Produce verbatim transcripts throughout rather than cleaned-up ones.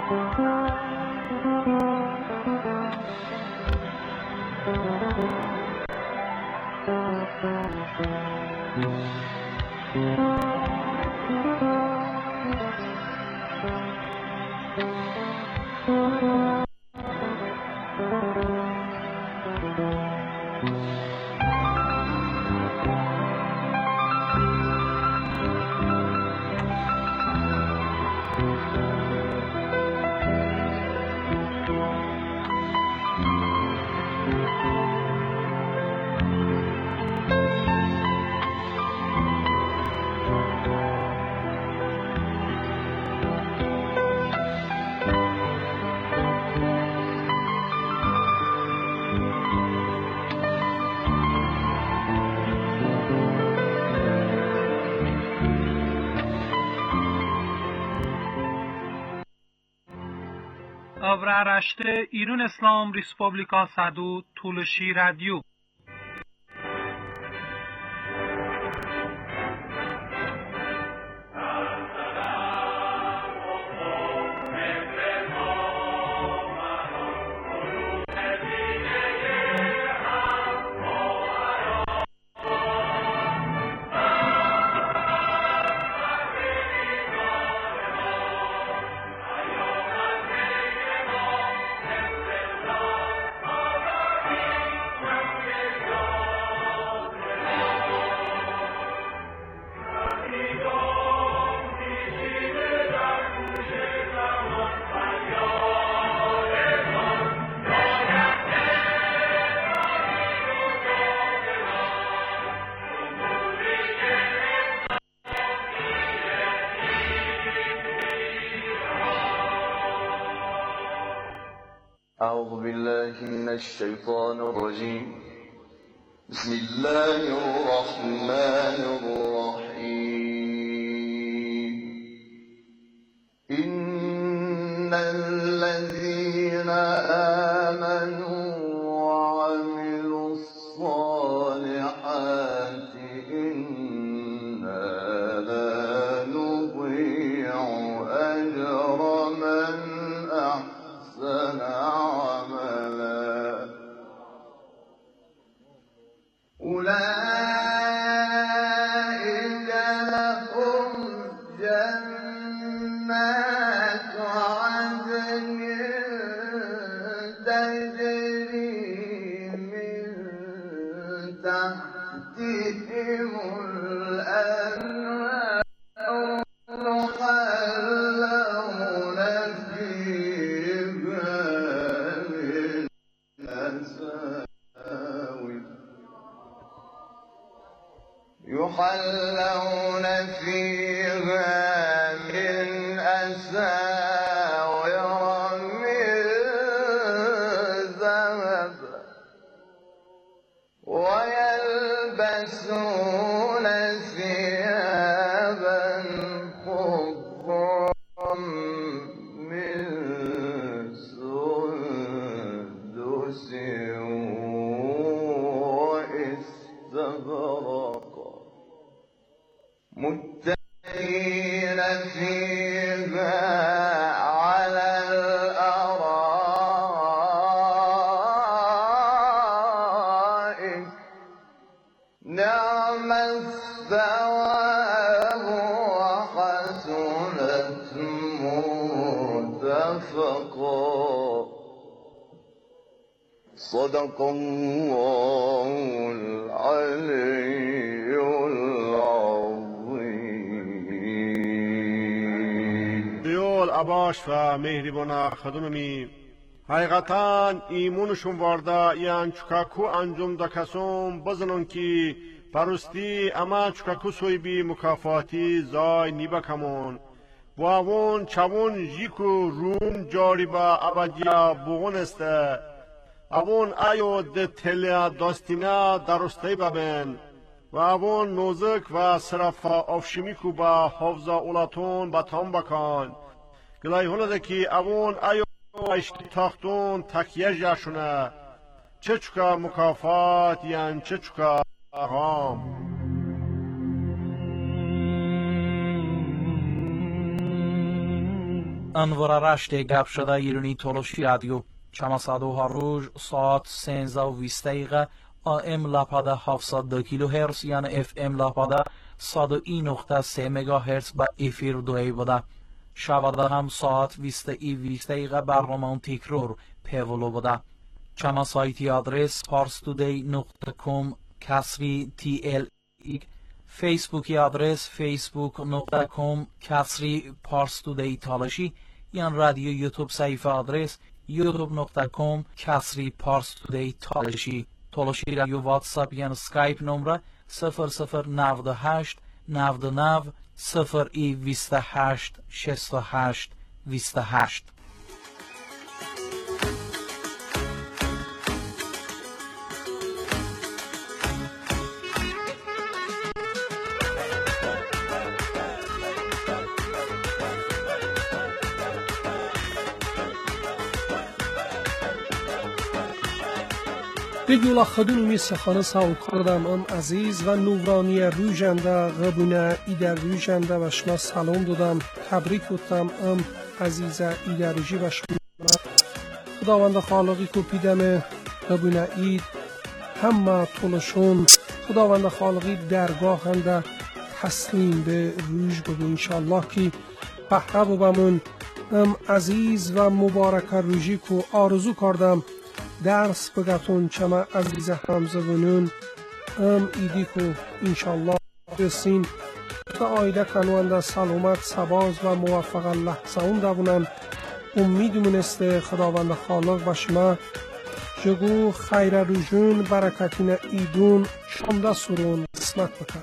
Avraaraşte İran İslam Respublika Sadu Tuluşi Radyo. أعوذ بالله من الشيطان الرجيم بسم الله الرحمن الرحيم إن الذين آمنوا وعملوا الصالحات إنا لا نضيع أجر من أحسن أولئك لهم جنات عدن تجري من تحتهم الأنهار يحلون فيها من أساور يحلون فيها من أساور من ذهب ويلبسون ثيابا خضرا من سندس واستبرق متكئين فيها على الأرائك نعم الثواب وحسنت مرتفقا صدق الله العلي العظيم. دیول عباش و مهربان خدممی حقیقتا ایمونشون وارده یان چکاکو انجام دکسوم بزنون که پرستی اما چکاکو سوی بی مکافاتی زای نیبا کمون و اون چون جیکو روم جاری با ابدیا بغون استه اون ایو ده تلیا داستینا درسته ببین و اون نوزک و صرفا افشمیکو با حفظا اولاتون با تام بکن گلای هنده که اون ایو اشتی تاختون تکیه جاشونه چه چکا مکافات یان چه چکا غام. انور رشت گپ شده ایرانی تولشی رادیو چما صدو هر روز ساعت سینزده و بیست دقیقه آم لپاده هفتصد و دو کیلو هرتز یعنی اف ام لپاده صد و یک نقطه سه مگا هرتز با افیر دوی بوده. شباده هم ساعت بیست ای بیست دقیقه برنامه تکرار پیولو بوده. چما سایتی آدرس پارستودی نقطه کام کسری تی ال ای، فیسبوکی آدرس فیسبوک نقطه کام کسری پارستودی تالشی، یعنی رادیو یوتیوب صفحه آدرس یوتیوب نقطه کام کسری پارستودی تالشی. تالشی رادیو واتساپ یعنی سکایپ نمره صفر صفر نود و هشت نود و نه صفر ای بیست و هشت شصت و هشت بیست و هشت. بدولا خدونمی سخانه ساو کردم ام عزیز و نورانی روژنده غبونه ایدر روژنده و شما سلام دادم تبریک بودم ام عزیز ایدرجی و شما خداوند خالقی که پیدم غبونه اید همه طولشون خداوند خالقی درگاه هنده تسلیم به روژ بگو انشالله که بحره بمون ام عزیز و مبارک روژی که آرزو کردم درس بگتون چما عزیز همزبونون ام ایدی که انشالله بسین تا آیده کنوانده سلامت سباز و موفق لحظه اون دبونن امیدمونسته خداوند خالق بشما جگو خیر روژون برکتین ایدون شمده سرون قسمت بکن.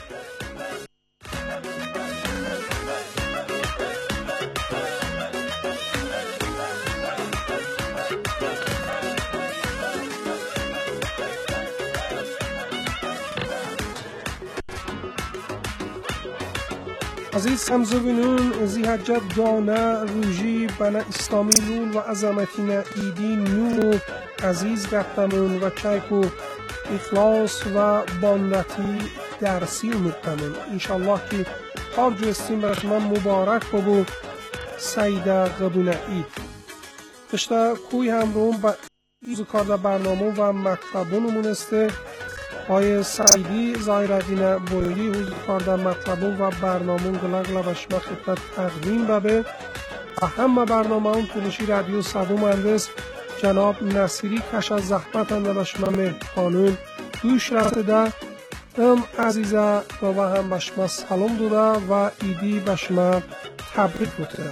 عزیز همزبونون زیحجت دانه روژی بنا اسلامی لول و عظمتین ایدی نور عزیز گفتمون و چایکو اخلاص و باندتی درسی امتمون انشالله که هر جو استیم برش من مبارک بگو سیده قبونه اید اشتا کوی هم روم با ایزو کارده برنامه و مکتبون منسته آیه سعیدی زایردین بویلی حضور کارده مطلبون و برنامون گلگل و شما خدمت تقدیم ببه و همه برنامه اون تولشی رادیو صدو مهندس جناب نصیری کش از زحمت انده به شما مهربانون گوش رفته ده ام عزیزه و هم به شما سلام دوده و ایدی به شما تبریک بوده.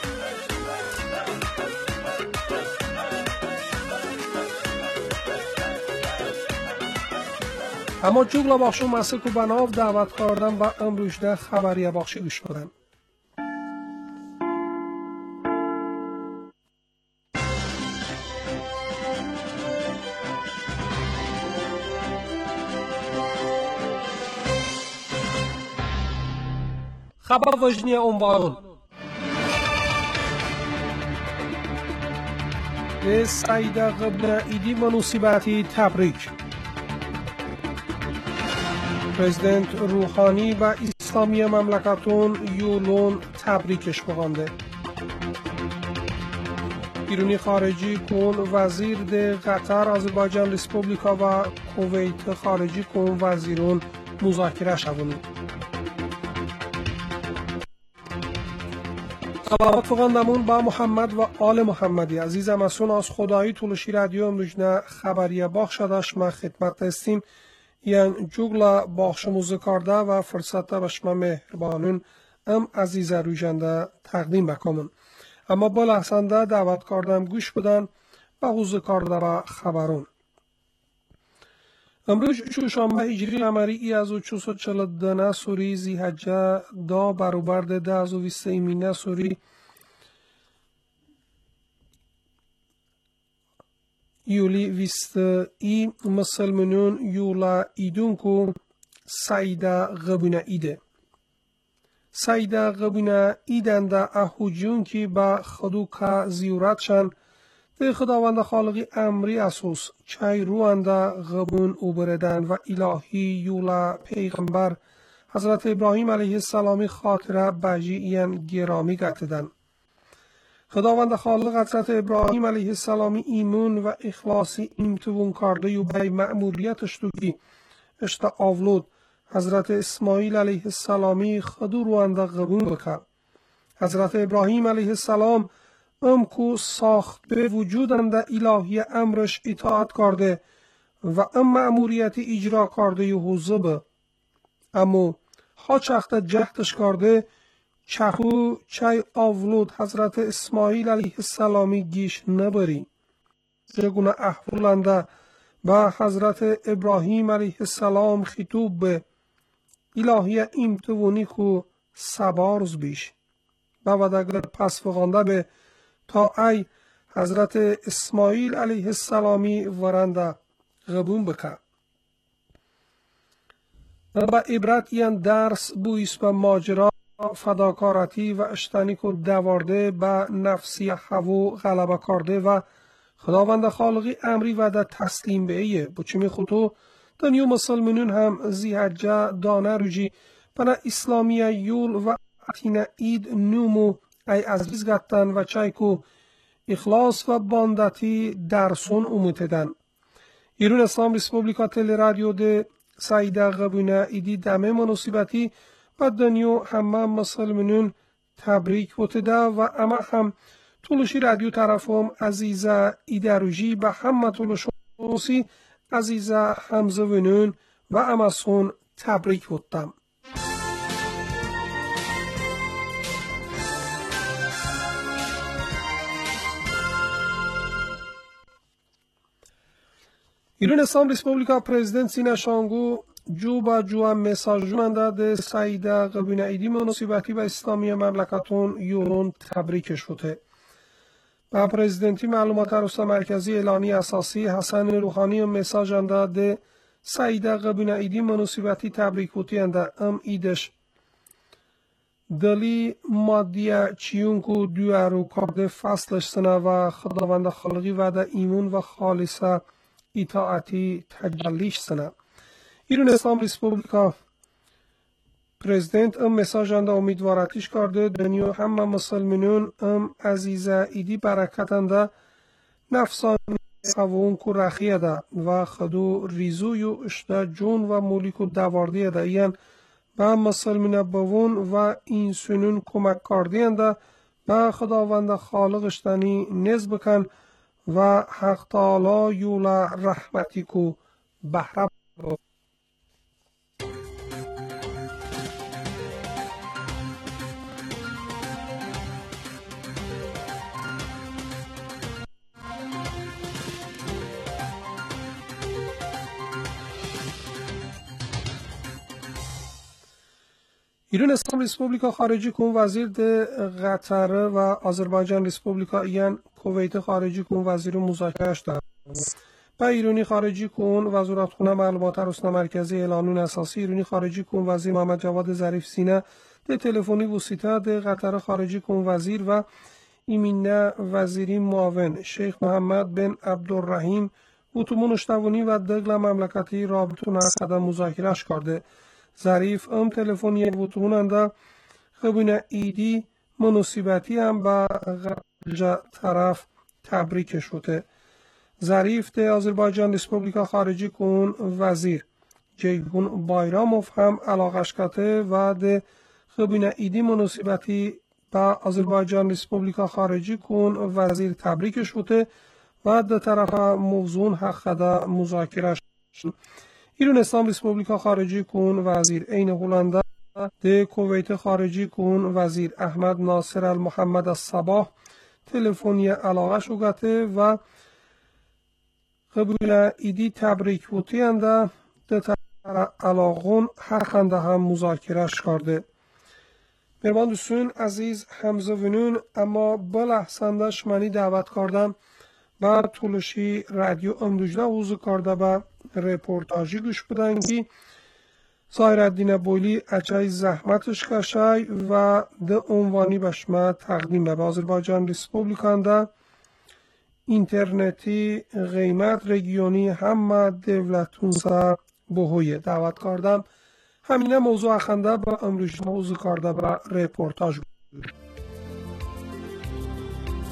اما جوگلا باخشو مسیح کو بناف دعوت کردم و امروز ده خبریه باخشی گوش بدم. خبر وجنی عنوان به سعیده قبل ایدی مناسبتی تبریک. پرزیدنت روحانی و اسلامی مملکتون یولون تبریکش بخوانده. ایرانی خارجی کن وزیر ده قطر آذربایجان ریسپوبلیکا و کویت خارجی کن وزیرون مذاکره شدند. سلامت فقندمون با محمد و آل محمدی عزیزم اسون از خدایی طولشی رادیو امروجنه خبریه باخش داشت ما خدمت استیم یعنی جوگلا باخشموز کارده و فرصت بشما مهربانون ام عزیز روژنده تقدیم بکنم. اما با لحظنده دعوت کردم گوش بدن و حوز کارده و خبرون. امروز چوشنبه هجری قمری ای از و چوسو چل دنه سوری زیحجه دا بروبرد ده از و ویسته ایمینه سوری یولی ویست ای مسلمانون یولا ایدون کو سعیده غبونه ایده. سعیده غبونه ایدن ده احوجون که با خدوکا زیورت شن به خداوند خالقی امری اسوس چای روانده غبون اوبردن و الهی یولا پیغمبر حضرت ابراهیم علیه السلامی خاطره بجی این گرامی گتدن. خداوند خالق حضرت ابراهیم علیه السلامی ایمon ve ihlasi imtuvun kardı yu bey ma'muriyetiştu ki işte avlud Hazret İsmail aleyhisselami khadur و anda قبول بکن. حضرت ابراهیم علیه السلام ام کو ساخت به وجودند الهی امرش اطاعت کرده و ام مأموریتی اجرا کرده ی حوزه اما ها چخت جهتش کرده چخو چای avlud حضرت اسماعیل علیه السلامی گیش نبری چگونه احوالنده با حضرت ابراهیم علیه السلام خطوب به الهی امتوانی خو سبارز بیش بعد اگر پس فغانده به تا ای حضرت اسماعیل علیه السلامی ورنده قبول بکن و با عبرت این درس بویست به ماجرا فداکارتی و اشتنی که دوارده به نفسی هوا غلبه کرده و خداوند خالقی امری و در تسلیم به ایه بچمی خودتو دنیو مسلمانون هم زیحجه دانه روجی بنا اسلامی یول و اتینا اید نومو ای عزیز گتن و چایکو اخلاص و باندتی درسون اموتدن ایران اسلام ریسپوبلیکا تل رادیو ده سایده قبونه ایدی دمه مناسبتی و دنیو همه مسلمانون تبریک بوده و اما هم طولشی رادیو طرفم عزیزه ایدروژی به همه طولشونسی عزیزه همزوینون و اما سون تبریک بودم. ایران اسلام ریسپوبلیکا پرزیدنت سینا شانگو جو با جو هم مساج منده ده سایده قبیل ایدی مناسبتی و اسلامی مملکتون یورون تبریک شده. با پرزیدنتی معلومات رسا مرکزی اعلانی اساسی حسن روحانی مساج انده ده سایده قبیل ایدی مناسبتی تبریک بودی انده ام ایدش دلی مادیه چیون کو دوارو کرده فصلش سنه و خداوند خالقی و ده ایمون و خالصه اطاعتی تجلیش سنه. ایران اسلام ریسپوبلیکا پرزیدنت ام مساج انده امیدوارتیش کرده دنیا همه مسلمانون ام عزیزه ایدی برکت انده نفسانی قوون کو رخیه ده و خدو ریزویو اشته جون و مولیکو دواردیه ده این و مسلمان بوون و اینسونون کمک کردی انده و خداوند خالق اشتنی نز بکن و حق تعالی یولا رحمتی کو بهره بود. ایران اسلام ریسپوبلیکا خارجی کن وزیر ده قطر و آذربایجان ریسپوبلیکا این کویت خارجی کن وزیر مذاکرهش دارد. با ایرانی خارجی کن وزارتخانه معلومات رسنا مرکزی اعلانون اساسی ایرانی خارجی کن وزیر محمد جواد ظریف سینه ده تلفنی وسیطه ده قطر خارجی کن وزیر و ایمینه وزیری معاون شیخ محمد بن عبدالرحیم اتومون اشتوانی و دقل مملکتی رابطون اصده مذاکرهش کرده. ظریف ام تلفنی وطمون انده خبونه ایدی مناسبتی هم با غرج طرف تبریک شده. ظریف ده آذربایجان ریسپوبلیکا خارجی کن وزیر جیهون بایراموف هم علاقش کته و ده خبونه ایدی مناسبتی با آذربایجان ریسپوبلیکا خارجی کن وزیر تبریک شده و ده طرف موضوع حق ده مذاکره شد. ایران اسلام ریسپوبلیکا خارجی کن وزیر عین هلنده ده کویت خارجی کن وزیر احمد ناصر المحمد الصباح تلفنی علاقه شوگته و قبول ایدی تبریک بوتی انده ده طرف علاقون حقنده هم مذاکرهش کرده. مرمان دوستون عزیز همزوینون اما بلحسندش منی دعوت کردم بر طولشی رادیو امدوجده وضو کرده با رپورتاجی گوش بدن که ظاهر الدین بولی اجای زحمتش کشای و ده عنوانی بشما تقدیم به آذربایجان ریسپوبلیکانده اینترنتی قیمت رگیونی همه دولتون سر بهویه دعوت کردم همینه موضوع اخنده با امروز موضوع کرده با رپورتاج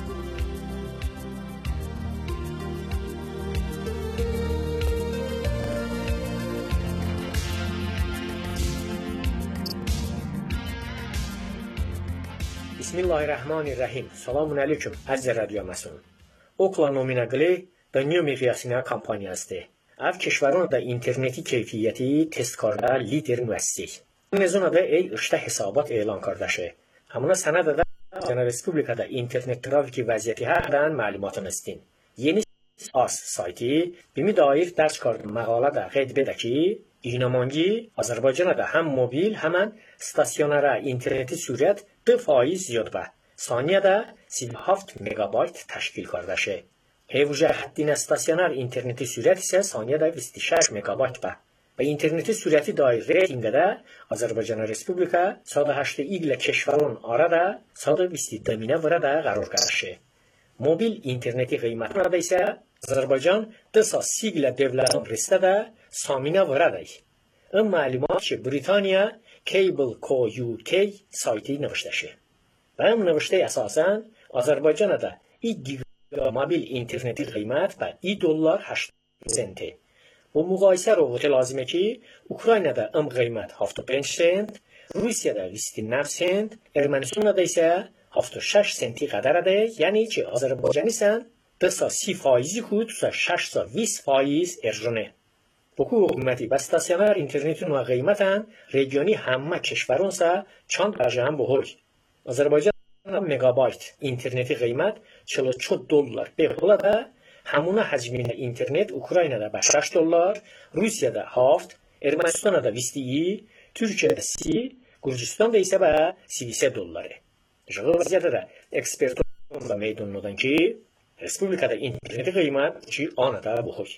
بسم الله الرحمن الرحیم. Selamun aleyküm əziz radyo məsun. Okla nominaqli dünya miqyasına kampaniyasıdır. Ev keşverun da interneti keyfiyeti testkarda lider müessisi. Mezuna da ey işte hesabat elan kardeşi. Hamına sana da da Azərbaycan Respublikada internet trafiki vəziyyəti hərdən məlumatını istin. Yeni as sayti bimi dair dərs kardım məqalə da qeyd edə ki, İğnamangi Azərbaycanada həm mobil, həmən stasionara interneti sürət دو فایز زیاد به ثانیه ده سی و هفت مگابایت تشکیل کرده شه. هیوژه حدین استاسیونر اینترنتی سرعت ise ثانیه ده بیست و شش مگابایت به. به اینترنتی سرعتی دایر ریتینگ ده آذربایجان رسپوبلیکا صد و هشت ایگل کشورون آره ده صد و بیست دمینه وره ده قرار کرده. موبیل اینترنتی قیمت را ده ise آذربایجان دو سا سیگل devletin رسته ده سامینه وره ده. این معلومات که بریتانیا Cable Co یو کی سایتی نوشته شه. و هم نوشته اساساً آذربایجان'da ای گیگا موبیل اینترنتی قیمت و ای دلار هشتاد سنته. Bu müqayisə robotu lazımdır ki, Ukraynada ım qiymət هفتاد و پنج sent, Rusiyada بیست و نه sent, Ermənistan'da isə هفتاد و شش senti qədərdir. Yəni ki, Azərbaycan'ın دو تا سی faizi ku تا شش تا بیست faiz ارجونه. بکو حکومتی به استاسیونر اینترنتون و قیمتن ریجیونی همه کشورون سا چند درجه هم بهوی. آذربایجان مگابایت اینترنتی قیمت چهل و چهار دلار به حالا ده همونه حجمین اینترنت اوکراینه ده به شش دلار، روسیه ده هفت، ارمنستان ده بیست و یک، ترکیه ده سی، گرجستان ده ایسه به سی و سه دلاره. جغل وضعیت ده اکسپرتون ده میدون نودن که رسپوبلیکا ده اینترنتی قیمت چی آنه ده بهوی.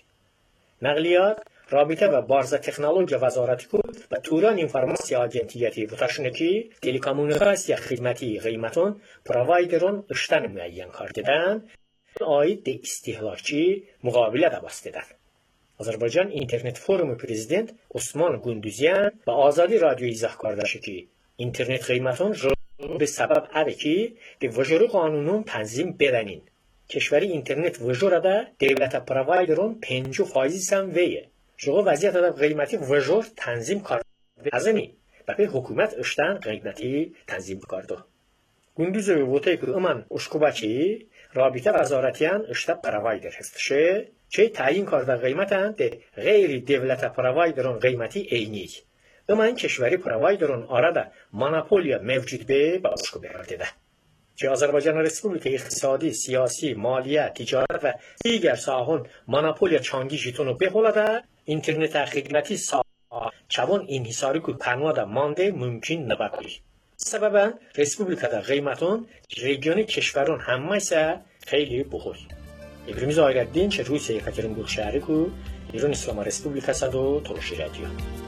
نقلیات رابطه و بارز تکنولوژیا وزارتی کود و توران اینفورماسیا آجنتیتی و تشنکی تلکامونیکاسیا خدمتی قیمتون پروایدرون اشتن معین کردن آید ده استهلاکچی مقابله ده بستدن. آذربایجان اینترنت فورم پرزیدنت عثمان گندوزیان با آزادی رادیو ایزاح کرده شد که اینترنت قیمتون به سبب اوه که به وجور قانونون تنظیم بدنین. کشوری اینترنت وجور ده دولت پروایدرون پنجو فایزی هم ویه. شغل وضعیت ده قیمتی وجور تنظیم کرده از اینی به حکومت اشتن قیمتی تنظیم کرده. گندوز ووته که امان اشکوبه چی رابطه وزارتیان اشتا پروایدر هستشه چه تعیین کرده قیمتن ده غیر دولت پروایدرون قیمتی اینی. امان کشوری پروایدرون آراده ماناپولیا موجود به با اشکوبه کرده. که آذربایجان رسپوبلیک اقتصادی، سیاسی، مالیه، تجارت و دیگر ساحون ماناپولیا چانگی جیتونو بهولاده اینترنت خدمتی سا چون انحصاری که پنواده مانده ممکن نباید. سببا رسپوبلیکا دا قیمتون ریجیون کشورون همه ایسا خیلی بخور. ابرامیز آیردین چه روسیه یکاترینبورگ شهری که ایران اسلام رسپوبلیکا صد و تلوشی رادیو.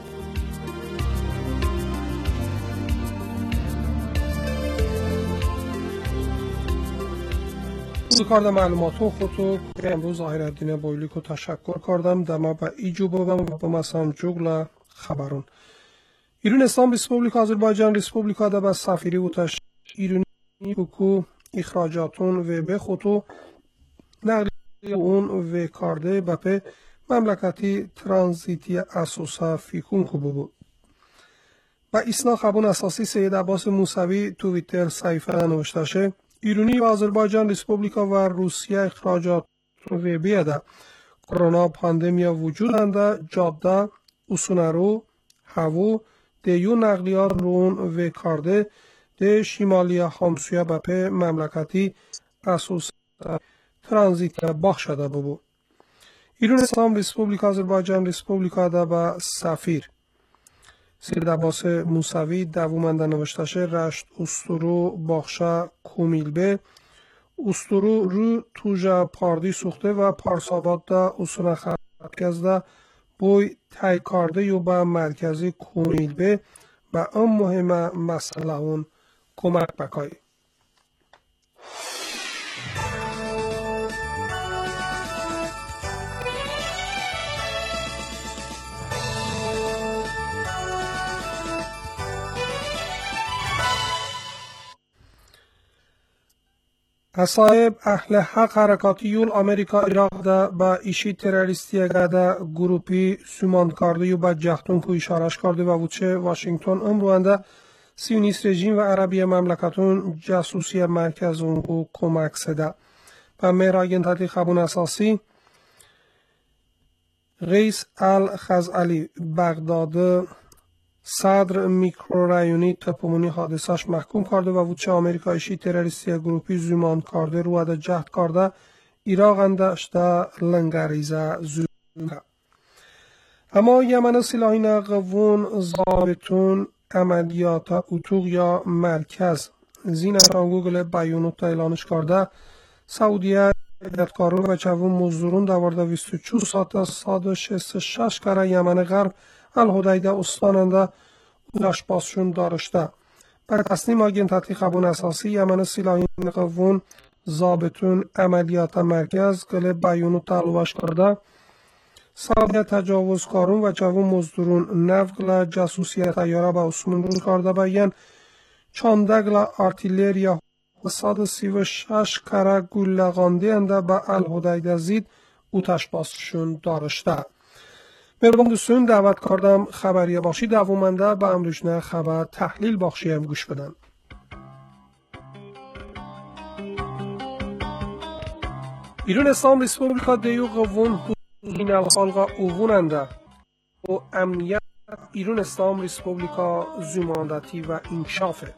کارد معلوماتون خودتو امروز ظاهرالدین بایلیکو تشکر کردم دما با ایجو بابم و با مسام جوگل خبرون ایران اسلام ریسپوبلیک آذربایجان ریسپوبلیکا دا با سفیری و تش ایرانی بکو اخراجاتون و به خودتو نقلی اون و کارده بپه مملکتی ترانزیتی اساسا فیکون کو بود. با اسنا خبون اساسی سید عباس موسوی توییتر صحیفه نوشته شه ایرانی و آذربایجان ریسپوبلیکا و روسیه اخراجات و بیاده کرونا پاندمیا وجود انده جاده اسونارو هوو دیو نقلیات رون و کارده ده شمالی همسویه بپه مملکتی اساس ترانزیت باخ شده ببو. ایران اسلام ریسپوبلیک آذربایجان ریسپوبلیکا ده با سفیر سید عباس موسوی دوومنده نوشته شه رشت استرو باخشا کومیلبه استرو رو توجا پاردی سوخته و پارساباد دا اصول خرکز دا بوی تای کارده یو با مرکزی کومیلبه با ام مهمه مسئله اون کمک بکایی. اصحاب اهل حق حرکاتیول آمریکا عراق دا با ایشی تروریستی گدا گروپی سومان کرده و با جهتون کو اشارش کرده و وچه واشنگتن امروانده سیونیست رژیم و عربی مملکتون جاسوسی مرکزون و کمک سده. و مهراگن تاتی خبون اساسی قیس الخزعلی بغداد صدر میکرورایونی تپومونی حادثش محکوم کرده و وچه آمریکایشی تروریستی گروپی زمان کرده رو ده جهد کرده ایراق اندشته لنگریزه زوده. اما یمن سلاحین قوون ضابطون عملیات اتوق یا مرکز زینشان گوگل بیانوت اعلانش کرده سعودیه هدایتکاران و چوون مزدورون دوارده بیست و چهار ساعت صد و شصت و شش کره یمن غرب الهدیده استاننده اولش بازشون دارشته. بر تصنیم آگین تحتی خبون اساسی یمن سلاحین قوون ضابطون عملیات مرکز گل بیانوت تعلوش کرده سعودیه تجاوزکارون و چوون مزدورون نفگل جاسوسی تیاره به اسمون رو کرده بیان چاندگل آرتیلریا صد و سی و شش کره گلغانده انده به الهدیده زید اوتش بازشون دارشته. مهربان دوستان دعوت کردم خبریه باشی دوامنده به امروزنه خبر تحلیل بخشی هم گوش بدن. ایران اسلام ریسپوبلیکا دیو قوون این الخالقا اووننده و امنیت ایران اسلام ریسپوبلیکا زماندتی و انکشافه.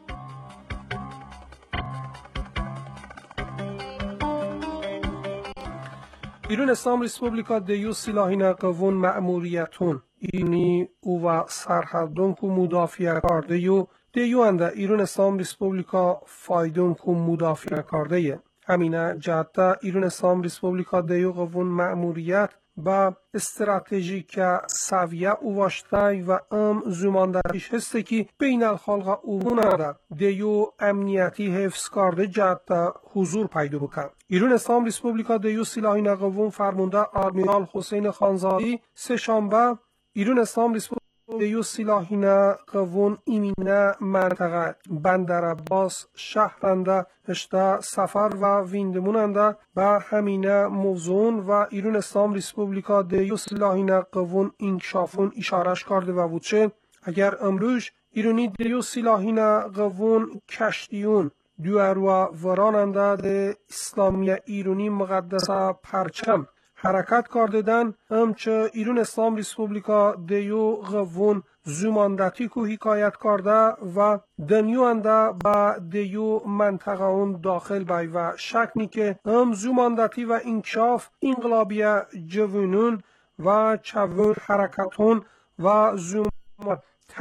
ایران اسلام ریسپوبلیکا دیو سلاحین قوون مأموریتون ایرانی او و سرحدون کو مدافع کرده یو دیو انده ایران اسلام ریسپوبلیکا فایدون کو مدافع کرده یه. همینه جهت ایران اسلام ریسپوبلیکا دیو قوون مأموریت با استراتژیک سویه اواشتای و ام زماندهیش هسته که بین الخالق اوون انده دیو امنیتی حفظ کرده جهت حضور پیدا بکن. ایران اسلام ریسپوبلیکا دیو سلاحین قوون فرمانده آدمیرال حسین خانزایی سه شنبه ایران اسلام ریسپوبلیکا دیو سلاحین قوون ایمینه منطقه بندر عباس شهرنده اشته سفر و ویندموننده به همینه موضوعون و ایران اسلام ریسپوبلیکا دیو سلاحین قوون انکشافون اشارش کرده و بودشه اگر امروز ایرانی دیو سلاحین قوون کشتیون دواروا وراننده ده اسلامی ایرانی مقدس پرچم حرکت کردن همچه ایران اسلام ریسپوبلیکا دیو قوون زماندتی کو حکایت کرده و دنیو انده با دیو منطقه اون داخل بای و شکنی که هم زماندتی و انکشاف انقلابی جوانون و چوون حرکتون و زمان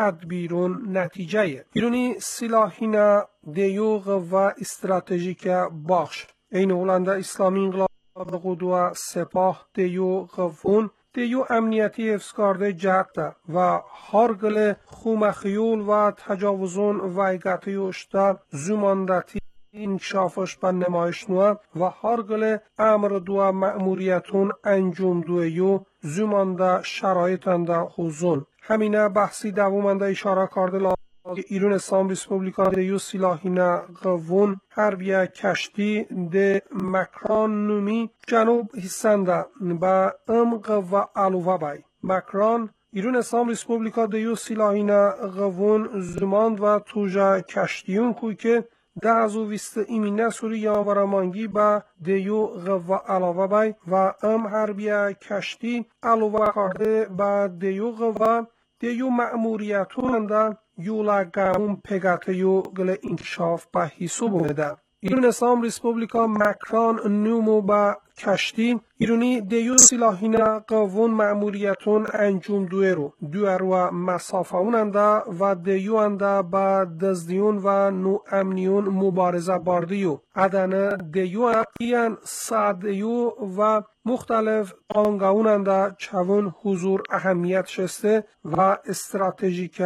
تدبیرون نتیجه ایرانی سلاحین دیو و استراتژیک باخش این هلنده اسلامی انقلاب قدوه سپاه دیو قوون دیو امنیتی حفظ کرده جهت و هارگل خومخیول و تجاوزون ویگتی اشتا زماندتی انکشافش به نمایش نوه و هارگل امر دو مأموریتون انجام دویو زمانده شرایطنده حوزون همینه بحثی دوامنده اشاره کرده ایران اسلام ریسپوبلیکا دیو سلاحین قوون حربیه کشتی ده مکران نومی جنوب هستنده با امق و علوه بای مکران ایران اسلام ریسپوبلیکا دیو سلاحین قوون زماند و توجه کشتیون کوی که ده از او ویست ایمینه سوری یاورمانگی با دیو غو علاوه بای و ام حربیه کشتی علوه کرده با دیو غو دیو مأموریتون ده یولا گامون پگاتیو گل انکشاف با حساب بوده. ایران اسلام ریسپوبلیکا مکران نومو با کشتی ایرانی دیو سلاحین قوون مأموریتون انجام دوه رو دوه رو مسافه اوننده و دیو انده با دزدیون و نو امنیون مبارزه باردیو عدن دیو اقیان سادیو و مختلف آنگاوننده چون حضور اهمیت شسته و استراتژیک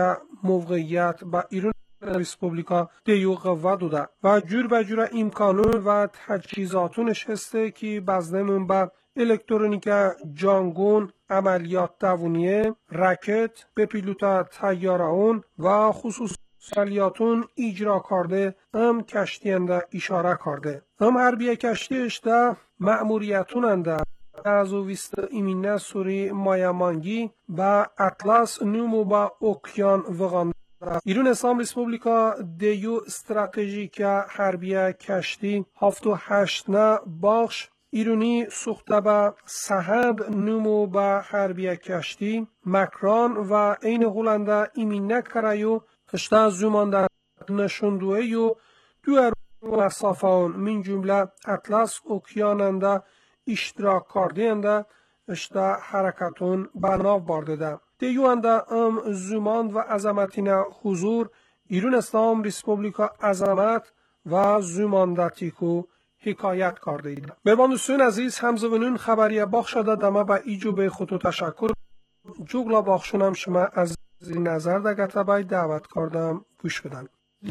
موقعیت با ایران ریسپوبلیکا دیو قوه دوده و جور به جور امکانون و تجهیزاتونش هسته که بزنمون به الکترونیک جانگون عملیات دوونیه رکت به پیلوت تیارهون و خصوصیاتون اجرا کرده هم کشتینده اشاره کرده هم حربیه کشتیش ده مأموریتون انده از او ویست ایمینه سوری مایمانگی با اطلس نومو با اوکیان وغان ایران اسلام ریسپوبلیکا دیو استراتژیکا حربیه کشتی هفت و هشت نه باخش ایرانی سوخته به سهند نمو به حربیه کشتی مکران و این هولنده ایمینه کرایو اشته زمانده نشندوه یو دو مسافان من جمله اطلس اوکیاننده اشتراک کردنده اشته حرکتون بناو بارده دیوانده ام زمان و عظمتین حضور ایران اسلام ریسپوبلیکا عظمت و زماندتیکو حکایت کرده اید. مهربان دوستان عزیز همزبانون خبری باخ شده دمه به ایجو به خودتو تشکر جوگلا باخشونم شما از نظر دگته بای دعوت کردم گوش بدن.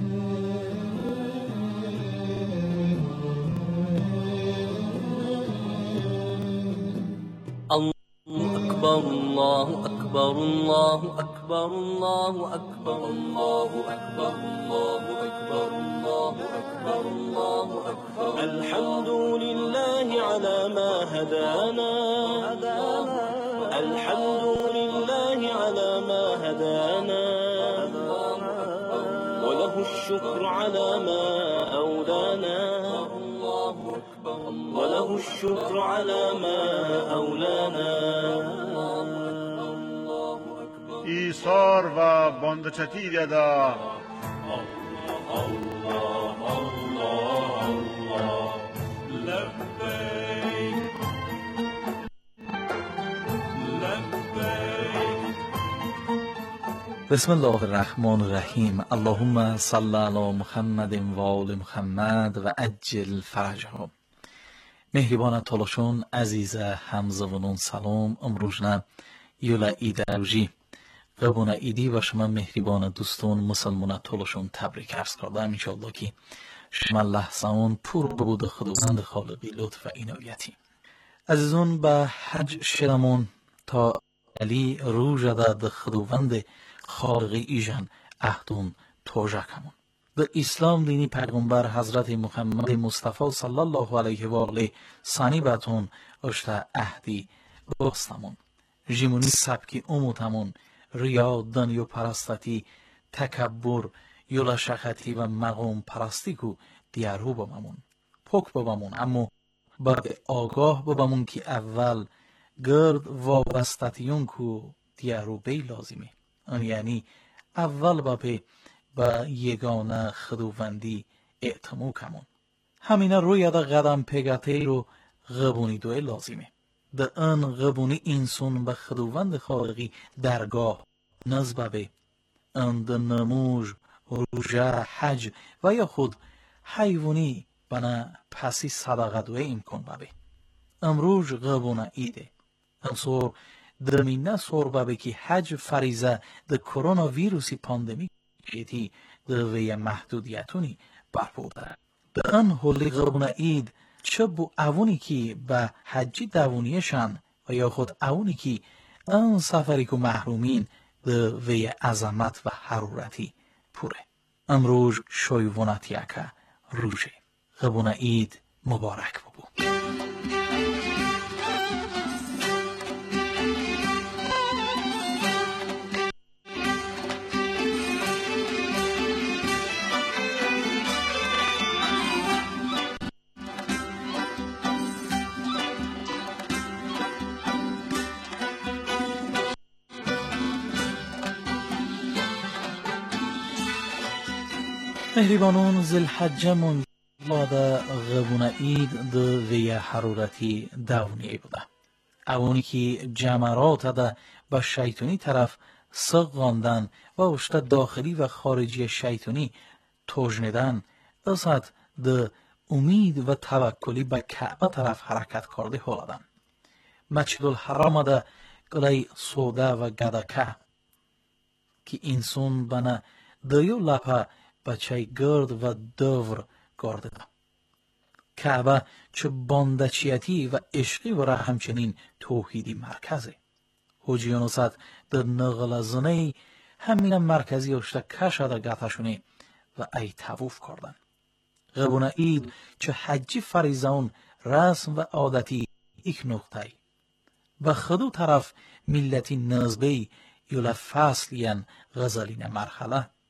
الله أكبر الله أكبر الله أكبر الله أكبر الله أكبر الله أكبر الله أكبر الحمد لله على ما هدانا الحمد لله على ما هدانا وله الشكر على ما أولانا وله الشكر على ما أولانا ایثار و باندچتی بیادا بسم الله الرحمن الرحیم. اللهم صل علی محمد و آل محمد و عجل فرجهم. مهربان تولشون عزیز همزبانون سلام. امروز نه یولا ایدروژی قبون ایدی و شما مهربان دوستان مسلمان تولشون تبریک عرض کردم. انشاءالله که شما لحظان پر بود خداوند خالقی لطف و عنایتی. عزیزان به حج شدمون تا علی رو جده ده خداوند خالقی ایجان اهدون توجه کمون. به اسلام دینی پیغمبر حضرت محمد مصطفی صلی الله علیه و آله ثانی باتون اشته اهدی بستمون. جیمونی سبکی اموتمون ریا دنیو پرستتی تکبر یولا شخطی و مقام پرستی کو دیارو ببمون پوک ببمون اما بعد آگاه ببمون که اول گرد وابستتیون کو دیارو بی لازمه. یعنی اول بابه با یگانه خداوندی اعتماد کمون. همینه روی ده قدم پیگته رو قبونی دوی لازمه. ده ان قبونی انسان به خداوند خالقی درگاه نزبه اند نموج روژه حج و یا خود حیوانی بنا پسی صدقه دوی امکان بابه. امروز قبونه ایده. انصور درمینه سور بابه که حج فریزه ده کرونا ویروسی پاندمی ایتی ده وی محدودیتونی برپو داره. به ان حلی قبونه اید چه بو اوونی که به حجی دوونیشن و یا خود اوونی که ان سفری که محرومین ده وی عظمت و حرورتی پوره. امروز شایوانت یکه روشه. قبونه اید مبارک ببو. مهربانون ذوالحجه من بعد غبونه اید ده وی حرورتی داونی بوده. اونی که جمرات ده به شیطانی طرف سقاندن و اشت داخلی و خارجی شیطانی توجندن ازد ده امید و توکلی به کعبه طرف حرکت کرده هولدن. مسجد الحرام ده قلعه سوده و گدکه که انسان بنا دیو لپه بچه گرد و دور گرده ده. کعبه چه باندچیتی و عشقی و همچنین توحیدی مرکزه. حجیان صد در نقل زنه همین مرکزی اشته کشده گتشونه و ای تووف کردن. غبونه اید چه حجی فریزون رسم و عادتی ایک نقطه و خدو طرف ملتی نزبی یولا فصلین غزلین مرحله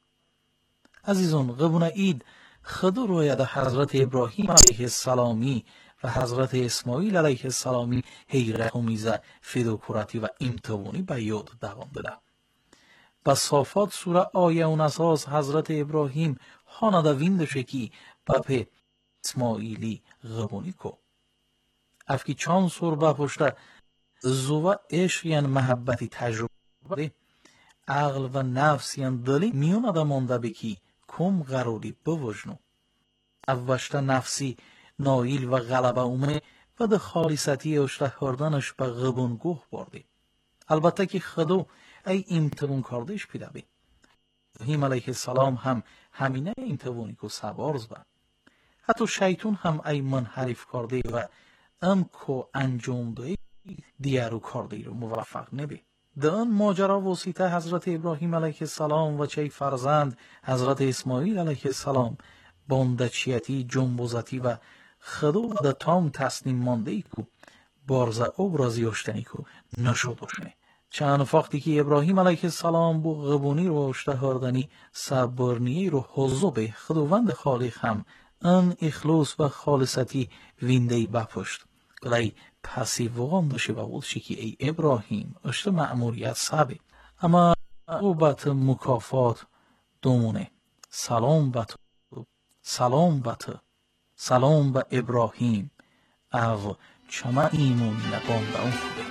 عزیزان قبون اید خدو روید حضرت ابراهیم علیه السلامی و حضرت اسماعیل علیه السلامی حیرت آمیزه فداکارتی و امتوانی به یاد دوام بده. با صافات سوره آیه اون اساس حضرت ابراهیم خانده ویندشه کی بپه اسماعیلی غبونی کو. افکی چان سور بپشته زوه عشق یعن محبتی تجربه عقل و نفس یعن دلی میون آدمانده بکی کم قراری بوجنو. اوشته نفسی نایل و غلبه اومه و ده خالصتی اشته کردنش به غبونگوه برده. البته که خدا ای امتحان کردش پیدا بی. ابراهیم علیه السلام هم همینه امتحانی که سوارز با. حتی شیطان هم ای منحرف کرده و ام که انجام ده دیارو کرده رو موفق نبی. در آن ماجرا واسطه حضرت ابراهیم علیه السلام و چه فرزند حضرت اسماعیل علیه السلام باندچیتی جنبوزتی و خدا در تام تسلیم مانده ای که بارزه ابرازی اشتنی که نشد اشنه. چند وقتی که ابراهیم علیه السلام بو غبونی رو اشتهاردنی صبرنیه رو حضو به خداوند خالق هم ان اخلاص و خالصتی ویندهی بپشت. گلای پسی وقام داشته و بودشی که ای ابراهیم اشت معمولیت سبه. اما او بات مکافات دومونه. سلام بات سلام بات سلام به ابراهیم او چما ایمونی نگان به اون خوبه.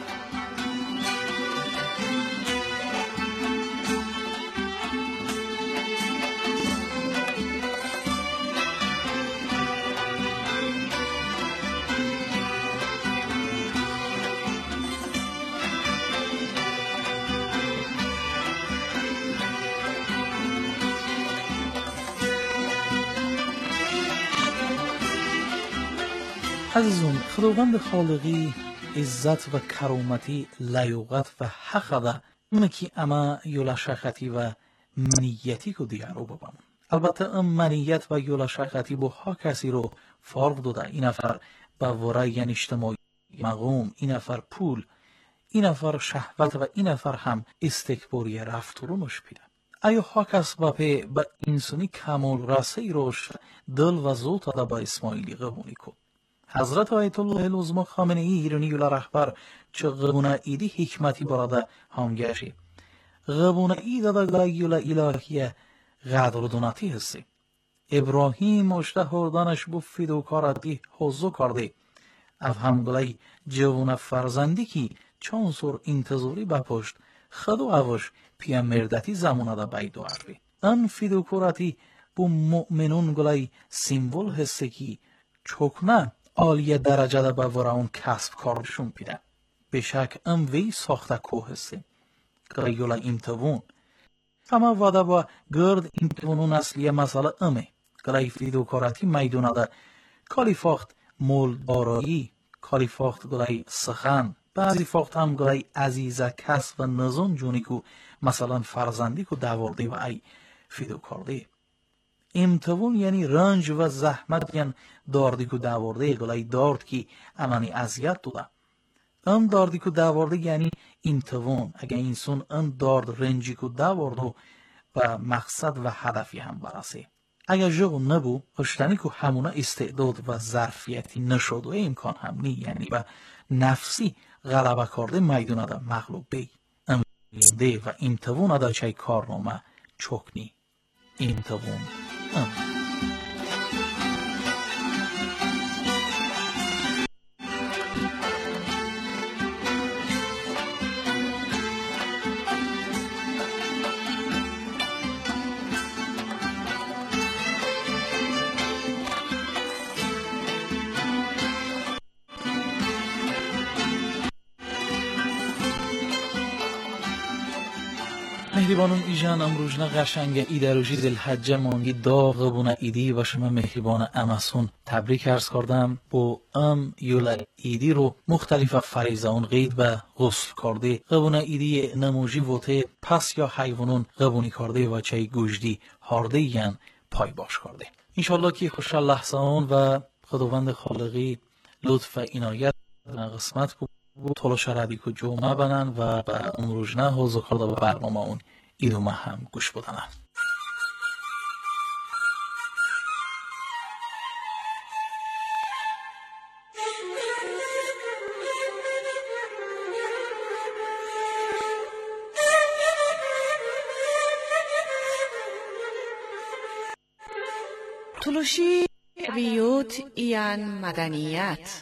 عزیزان خداوند خالقی عزت و کرامتی لیاقت و حق ده اونه که اما یولشختی و منیتی که دیگر رو ببامون. البته ام منیت و یولشختی با ها کسی رو فرق داده. این نفر با ورای یعنی اجتماعی مقام، این نفر پول، این نفر شهوت و این نفر هم استکباری رفتارونش پیده. ایا ها کس با پی با انسانی کمال رسه روش دل و زوت داده با اسماعیلی قبونی کن. حضرت آیت الله العظما خامنه ای ایرانی یولا رهبر چه غبونه ایدی حکمتی براده همگشی. غبونه ای داده یولا الهیه قدر دوناتی هستی. ابراهیم اشته هردانش بو فداکارتی حضو کرده. اف هم گلای جوان فرزندی کی چون سور انتظاری بپشت خدو اوش پیا مردتی زمانه دا بیدو عربی. ان فداکارتی بو مؤمنون گلای سیمبول هستی کی چوکنه عالیه درجه ده با اون کسب کارشون پیده. به شک ام وی ساخته کوه هستی. گریولا امتوون. اما واده با گرد امتوونون اصلیه مسئله امه. گری فیدوکارتی میدونه ده کالی فاخت مول دارایی، کالی فاخت گری سخن، بعضی فاخت هم گری عزیزه کسب و نزون جونی که مثلا فرزندی که داورده و ای فیدوکارده. امتوون یعنی رنج و زحمت یعنی داردی که داورده گلای دارد که امانی اذیت دوده. ام داردی که داورده یعنی امتوون. اگه انسان ام دارد رنجی که داورده و مقصد و هدفی هم برسه. اگه جغو نبو هشتنی که همونه استعداد و ظرفیتی نشد و امکان هم نی یعنی به نفسی غلبه کرده میدونه ده مغلوب بی. ام ده و امتوون ده چای کارنامه چکنی. امتوون ام. مهربانون ایجان امروزنا قشنگ ایدروجی ذوالحجه مانگی داغ بونه ایدی و شما مهربان امسون تبریک عرض کردم. با ام یولا ایدی رو مختلف فریضه اون قید و غسل کرده. قبونه ایدی نموجی وته پس یا حیوانون قبونی کرده و چای گوجدی هارده یان پای باش کرده. انشالله که خوشحال لحظه اون و خداوند خالقی لطف و عنایت قسمت کو تلاش ردی که جمعه بنن و به امروزنه حوض کرده به برنامه اون ایدو هم گوش بدنن. تلوشی بیوت ایان مدنیت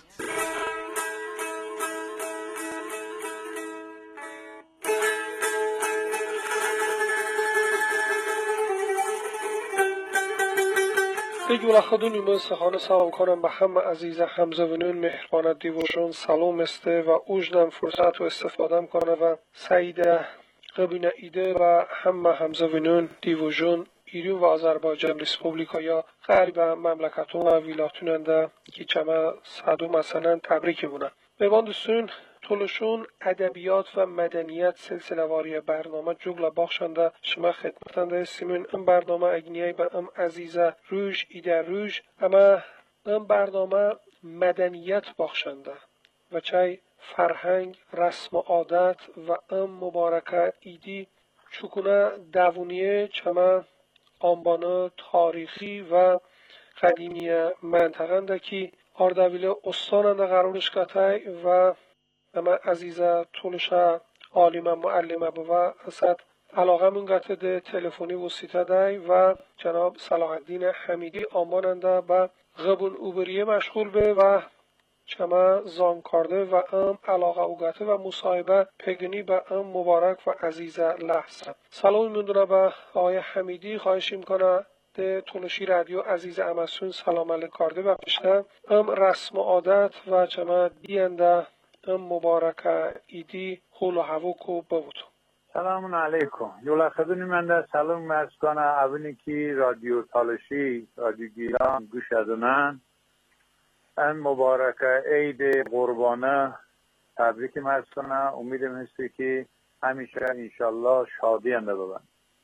بگولا خودونی من سخانه سلام کنم به همه عزیز همزوینون مهربانه دیوشون سلام استه و اوجدم فرصت و استفاده کنه و سعیده قبینا ایده و همه همزوینون دیوژون ایران و آذربایجان ریسپوبلیکا یا غرب مملکتون و ویلاتوننده که چما صدو مثلا تبریک بونه میوان دوستون تولشون ادبیات و مدنیت سلسله واری برنامه جگل بخشنده شما خدمتنده سیمون ام برنامه اگنیای به ام عزیزه روش ایده روش اما ام برنامه مدنیت بخشنده و چای فرهنگ رسم و عادت و ام مبارکه ایدی چکونه دوونیه چما آنبانه تاریخی و قدیمی منطقه که آردویل استاننده قرارش کتای و اما عزیزه طولشه عالم معلمه و اصد علاقه من گتده تلفنی وسیطه دای و جناب صلاح الدین حمیدی آماننده به غبون اوبریه مشغول به و چما زان کرده و ام علاقه اوگته و مصاحبه پگنی به ام مبارک و عزیزه لحظه سلام میدونه به آقای حمیدی خواهش میکنه ده تولشی رادیو عزیز امسون سلام علیک کرده و پشته ام رسم و عادت و چما دینده ام مبارکه ایدی خول و هوکو بود. سلام علیکم. یولا خدونی من در سلام مرز کنه اونی که رادیو تالشی رادیو گیلان گوش ادونن ام مبارکه عید قربانه تبریک مرز کنه. امیدم هستی که همیشه انشالله شادی انده ببن.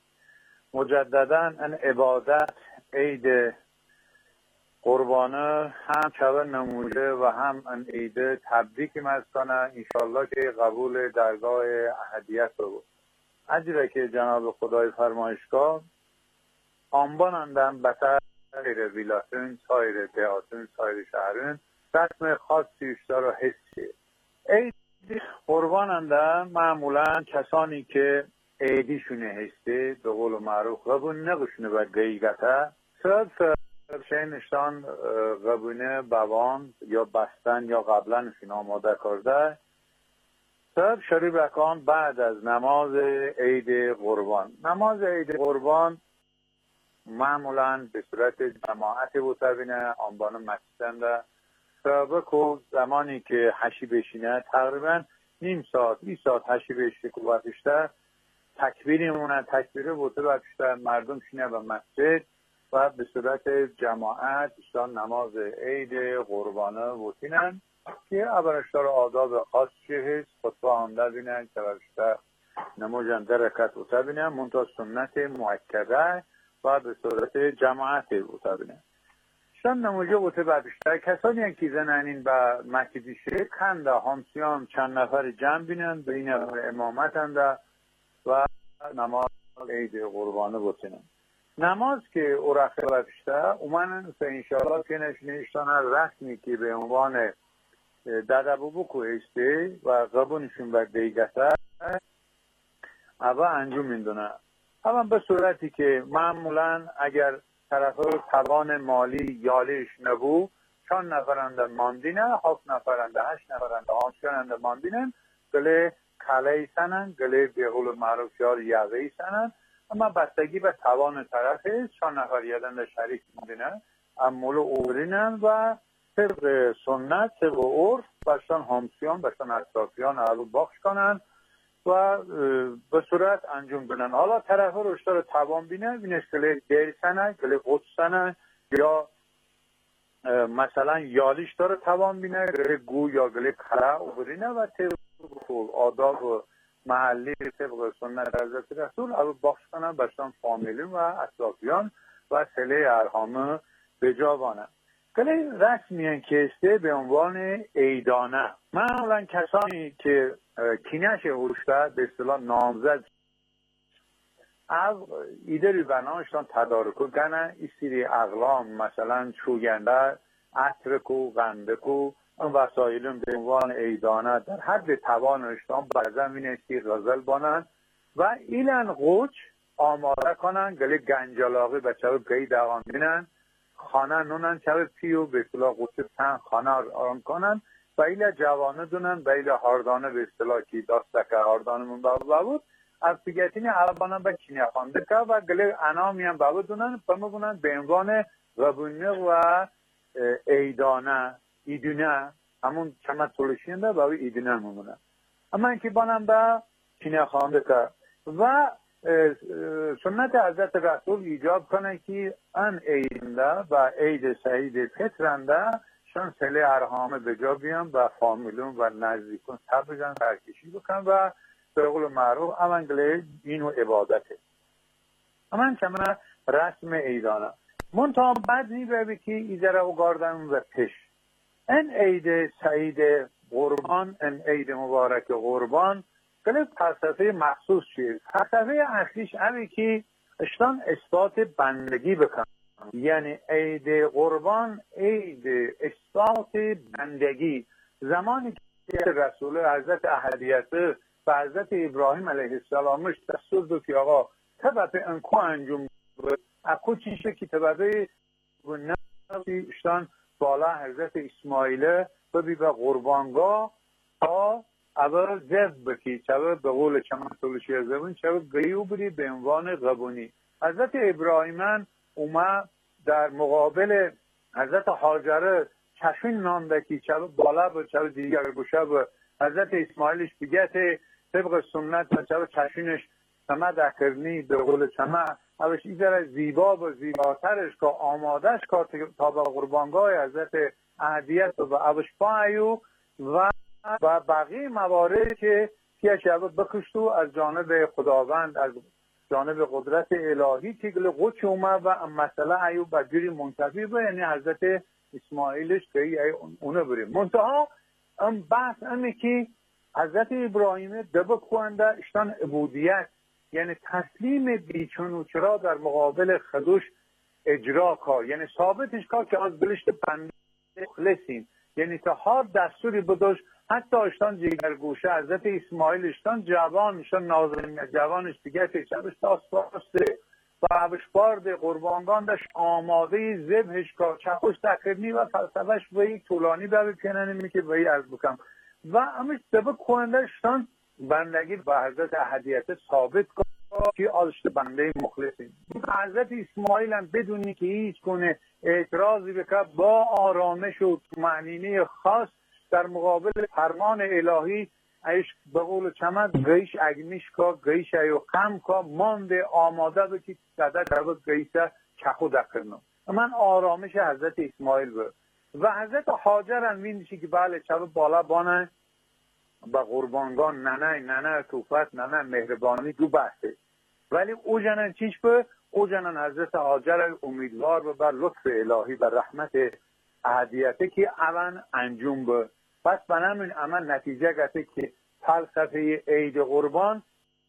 مجددا ان عبادت عید قربانه هم چوه نموده و هم ان عید تبریک مرز کنه انشالله که قبول درگاه احدیت بود. اجره که جناب خدای فرمایشگاه آنبانندن بطر سایر ویلاتون، سایر دیاتون، سایر شهرون رسم خاصی اشتار و حسی. عید قرباننده معمولا کسانی که عیدیشونه هسته به قول معروف قبول نگوشونه و گیگته سرد شینشتان قبونه بوان یا بستن یا قبلنشون آماده کرده سب شریب رکان بعد از نماز عید قربان. نماز عید قربان معمولا به صورت جماعت بوده بینه آنبانه مسجدنده سبب که زمانی که هشی بشینه تقریبا نیم ساعت ای ساعت هشی بشینه که باشته تکبیری مونه تکبیره بوده باشته مردم شینه به مسجد و به صورت جماعت اشتان نماز عید قربانه بودینن که ابرشتار آداب خاص چه هست خطبه آنده بینن که ابرشتار نموجن درکت بوده بینن منطقه سنت مؤکده و به صورت جماعت بوده بینن اشتان نموجه بوده باشته کسانی که زنانین به مسجدی شیخ کنده همسیان چند نفر جمع بینن به این امامت انده و نماز عید قربانه بودینن. نماز که اورخه بپشته اومنن سه انشاءالله که نشنشتانه رسمی که به عنوان دادبو بکو هسته و قبونشون بر دیگته اول انجام میدونه. اما به صورتی که معمولا اگر طرف توان مالی یالیش نبو چند نفرنده ماندینه هفت نفرنده هشت نفرنده آنچننده ماندینه گله کلی سنن گله به قول معروف یار یقی سنن اما بستگی به توان طرف است چند نفر یادن شریک ماندینه امول اورینن و طبق سنت طبق عرف باشتان همسیان باشتان اطرافیان اولو بخش کنن و به صورت انجام بدن. حالا طرف رو اشتار توان بینه بینش گله دیر سنه گله قدس سنه یا مثلا یالیش داره توان بینه گله گو یا گله کلا اورینه و طبق آداب محلی طبق سنت حضرت رسول اولو بخش کنن باشتان فامیلون و اطرافیان و سله ارحامه بجاوانن. گله رسمی که استه به عنوان عیدانه معمولا کسانی که کینش هوشته به اصطلاح نامزد از ایده رو بناشتان تدارکو گنه ای سری اقلام مثلا چوگنده عطرکو غندکو اون وسایلون به عنوان عیدانه در حد توانشتان بر زمین سی غزل بانن و ایلن قوچ آماده کنن گله گنجالاقی بچه رو گی دوان بینن خانه نونن چه پیو به اصطلاح قوچه تن خانه آرام کنن و ایل جوانه دونن و ایل هاردانه به اصطلاح که داستکه هاردانه من بابا بود از پیگتین عربانه به چینی خانده که و گله انامی هم بابا دونن پمه بونن به عنوان غبونه و ایدانه ایدونه همون چمه تولشینده باوی ایدونه ممونه اما اینکه بانم به چینی خانده که و سنت حضرت رسول ایجاب کنه که ان عیدنده و عید سعید فطرنده شان سله ارهامه به جا بیان و فامیلون و نزدیکون تبریزن برکشی بکن و به قول معروف امنگله دین و عبادته اما چمه رسم عیدانه منطقه بعد نیبه که ایزره و گاردن و پش این عید سعید قربان این عید مبارک قربان کلی فلسفه مخصوص چیه فلسفه اصلیش اوی که اشتان اثبات بندگی بکن یعنی عید قربان عید اثبات بندگی زمانی که رسول حضرت احدیت و حضرت ابراهیم علیه السلامش دستور دو که آقا طبعه انکو انجام اکو چیشه که طبعه نفسی اشتان بالا حضرت اسماعیل ببی به قربانگاه تا اول زب بکی چه به قول چمان سلوشی از زبون چه گیو بری به عنوان غبونی حضرت ابراهیمان اومد در مقابل حضرت حاجره چشین نانده که چه بالا به چه دیگر گوشه به حضرت اسماعیلش بگه طبق سنت و چه چشینش سمه دکرنی به قول چمه اوش ایزر زیبا و زیباترش که آمادش که تا به قربانگاه حضرت احدیت و اوش پایو و و بقیه موارد که پیش اول بکشتو از جانب خداوند از جانب قدرت الهی که گل قوچ اومد و مسئله ایو بگیری منتفی به یعنی حضرت اسماعیلش که ای اونه بریم منتها ام بحث امه که حضرت ابراهیم دبه کنده اشتان عبودیت یعنی تسلیم بیچون و چرا در مقابل خدوش اجرا کار یعنی ثابتش کار که از بلشت بنده خلصیم یعنی تا هر دستوری بدوش حتی اشتان جگرگوشه حضرت اسماعیل اشتان جوان اشتان نازنین جوانش دیگه تیچبش تاست باسته و عبشبارد قربانگان داشت آماده زبهش کار چخوش تکرنی و فلسفهش به یک طولانی به کننمی که به از بکم و همش دبه کننده اشتان بندگی به حضرت احدیت ثابت کار که آلشت بنده مخلصیم حضرت اسماعیل هم بدونی که هیچ کنه اعتراضی بکن با آرامش و معنینه خاص در مقابل فرمان الهی ایش به قول چمد گیش اگمیش کا گیش ایو قم کا مانده آماده بکی صدر در گیسه چخو دکرنو من آرامش حضرت اسماعیل بود و حضرت حاجر هم میدیشی که بله چرا بالا بانه با قربانگان ننه ننه توفت ننه مهربانی دو بحثه ولی او جنن چیش به او جنن حضرت حاجر امیدوار به بر لطف الهی و رحمت احدیته که اول انجام به پس بنامین عمل نتیجه گرفته که فلسفه عید قربان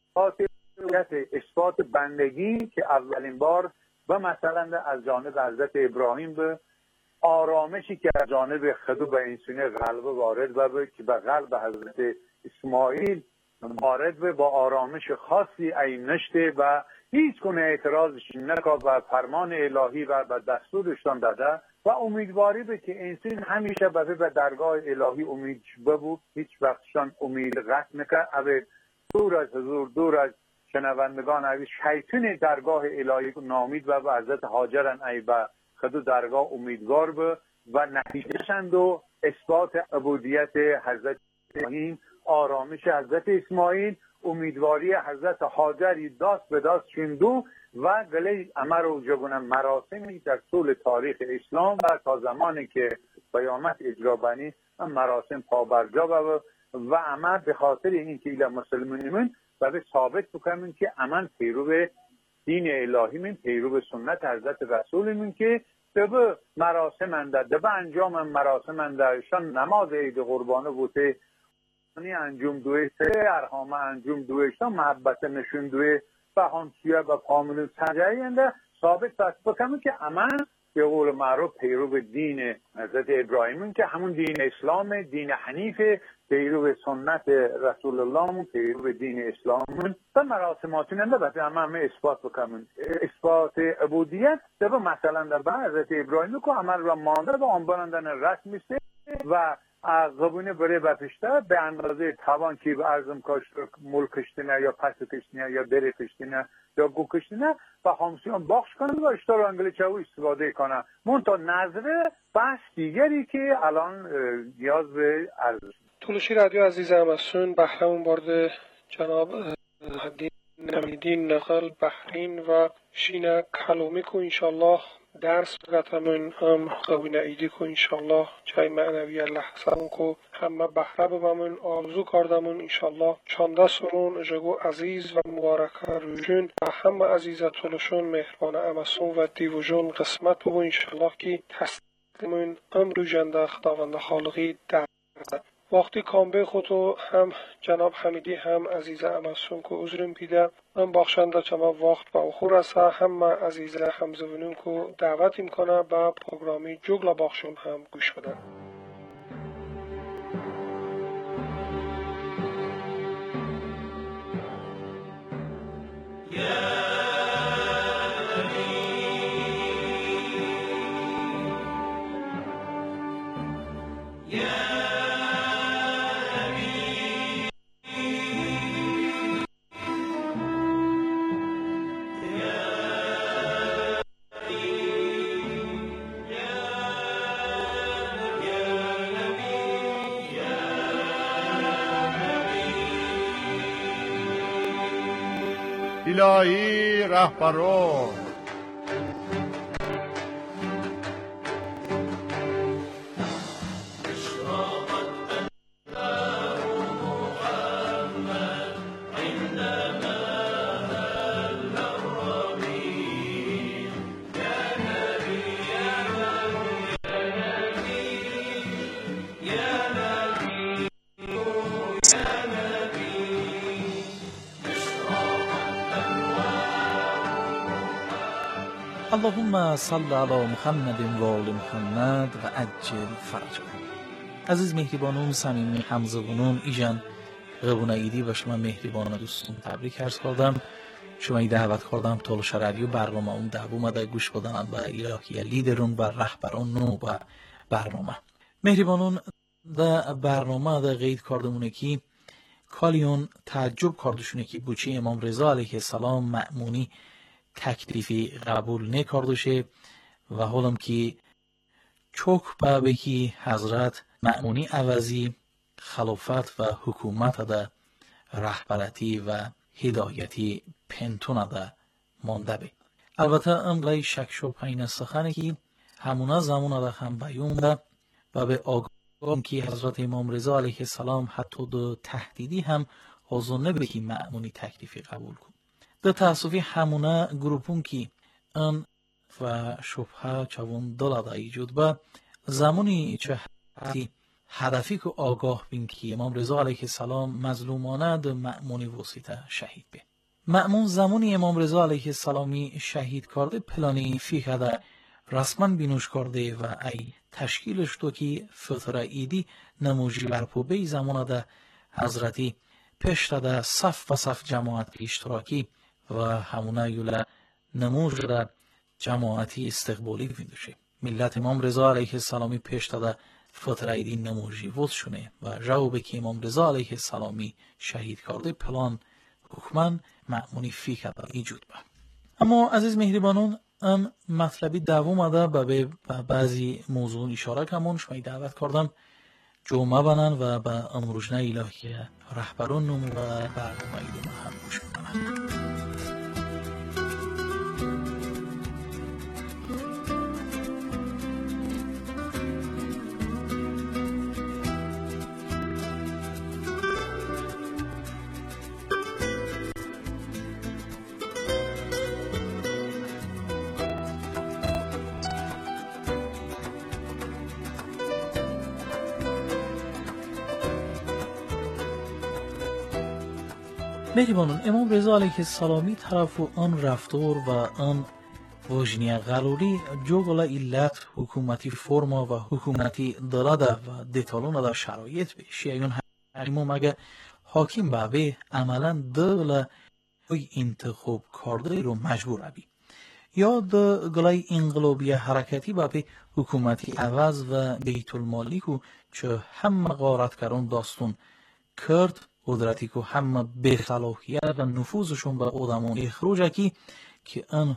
اثبات بندگی که اولین بار به مثلا از جانب حضرت ابراهیم به آرامشی که از جانب خدو به انسانی قلب وارد و که به قلب حضرت اسماعیل وارد به با آرامش خاصی این نشته و هیچ کنه اعتراضش نکا و فرمان الهی و به دستورشان داده و امیدواری به که انسان همیشه به درگاه الهی امید ببود هیچ وقتشان امید قطع نکرد اوه دور از حضور دور از شنوندگان اوه شیطان درگاه الهی نامید و به حضرت حاجرن ای به خدو درگاه امیدوار به و نتیجهشند و اثبات عبودیت حضرت ابراهیم آرامش حضرت اسماعیل امیدواری حضرت حاجری داست به داست شندو و گله امر و جگونه مراسمی در طول تاریخ اسلام و تا زمانی که قیامت اجرا بنی مراسم پابرجا و و امر به خاطر این که ایلا مسلمانیمون و به ثابت بکنیم که امن پیرو دین الهی من پیرو سنت حضرت رسولمون که به مراسم انده به انجام مراسم اندهشان نماز عید قربانه بوده انجام دوی سه ارهامه انجام دویشان محبت نشون دوی و همسیه و پامونو سنجایی انده ثابت بس بکنم که امن به قول معروف پیرو دین حضرت ابراهیم که همون دین اسلام، دین حنیف، پیرو سنت رسول الله، پیرو دین اسلام و مراسماتون البته همه همه اثبات بکنن اثبات عبودیت در مثلا در بعد حضرت ابراهیم که عمل را مانده و آن برندن رسم است و قبونه بره بپشته به اندازه توان که به ارزم کاشت مل کشتنه یا پس کشتنه یا بره کشتنه یا گو کشتنه و خامسیان باخش کنه و اشتار انگل چاو استفاده کنه. منتها نظره بحث دیگری که الان نیاز به ارزش. تولشی رادیو عزیز همسون بحرمون بارد جناب حدین نمیدین نقل بحرین و شینا کلومی کو انشالله درس بگتمون هم قوی ایدی کو انشالله جای معنوی لحظمون کو همه بحره ببمون آرزو کردمون انشالله چانده سرون اجگو عزیز و مبارکه روشون و همه عزیزه تولشون مهربانه امسون و دیوژون قسمت بگو انشالله که تسلیمون امرو جنده خداوند خالقی در وقتی کامبه خودو هم جناب حمیدی هم عزیزه امسون که عذرم بیده هم بخشنده چما وقت با اخور است هم عزیزه همزونون که دعوت میکنه با پروگرامی جوگلا بخشون هم گوش بدن. الهی رهبران اللهم صل علی محمد و آل محمد و عجل فرجهم. عزیز مهربانون، صمیمی همزبانون، ایجان قبونه ایدی و شما مهربان دوستون تبریک عرض کردم. شما ای دعوت کردم تولش رادیو برنامه اون دعوت مده گوش بدن و الهی لیدرون و رهبران نو و برنامه مهربانون دا برنامه دا قید کردمونه که کالیون تعجب کردشونه که بوچه امام رضا علیه السلام مأمونی تکلیفی قبول نکردوشه و حالم که چوک به که حضرت مأمونی عوضی خلافت و حکومت ده رهبرتی و هدایتی پنتون ده مانده بی. البته املای شک شو پین سخنه که همونا زمانه ده هم بیون ده و به آگاه که حضرت امام رضا علیه السلام حتی دو تهدیدی هم حضور نبی که مأمونی تکلیفی قبول کن. در تاسفی همونا گروپون که ان و شبهه چون دلاده ایجود با زمانی چه هدفی که آگاه بین که امام رضا علیه السلام مظلومانه در مأمونی وسیطه شهید بین. مأمون زمانی امام رضا علیه السلامی شهید کرده پلانی فیه ده رسما بینوش کرده و ای تشکیلش تو که فطره ایدی نموجی برپو بی زمانه ده حضرتی پشت ده صف و صف جماعت اشتراکی و همونه یوله نموج ده جماعتی استقبالی بینوشه. ملت امام رضا علیه السلامی پشت ده فطره ایدی نموجی وز شونه و جوابه که امام رضا علیه السلامی شهید کرده پلان حکمن مأمونی فی کرده ایجود با. اما عزیز مهربانون ام مطلبی دوم آده به بعضی موضوع اشاره کمون شما دعوت کردم جمعه بنن و به امروجنه الهی رهبران نمو و برنامه ایدو هم گوش کنن. مهربانون، امام رضا علیه السلامی طرف و آن رفتار و آن وجنی غلولی جوگل ایلت حکومتی فرما و حکومتی دلاده و دیتالون دا شرایط به شیعیون حریمو مگه حاکم بابه عملا دل اوی انتخاب کرده رو مجبور بی یا د گلای انقلابی حرکتی بابه حکومتی عوض و بیت المالی کو چه همه غارت کرون داستون کرد قدرتی که همه به صلاحیت و نفوذشون به آدمون اخراج کی که آن